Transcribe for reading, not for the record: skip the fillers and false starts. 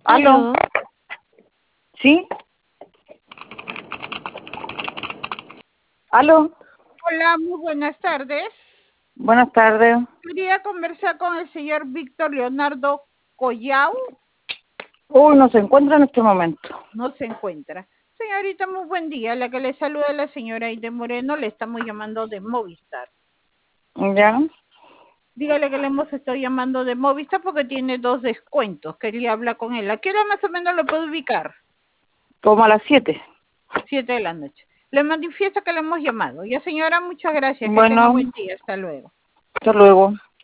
¿Aló? Aló, ¿Sí? ¿Aló? Hola, muy buenas tardes. Buenas tardes. Quería conversar con el señor Víctor Leonardo Collao. Uy, no se encuentra en este momento. No se encuentra. Señorita, muy buen día. La que le saluda es la señora Aide Moreno. Le estamos llamando de Movistar. ¿Ya? Dígale que le hemos estado llamando de Movistar porque tiene 2 descuentos. Quería hablar con él. ¿A qué hora más o menos lo puedo ubicar? Como a las 7. 7 de la noche. Le manifiesto que le hemos llamado. Ya, señora, muchas gracias. Que tenga Bueno, buen día. Hasta luego. hasta luego.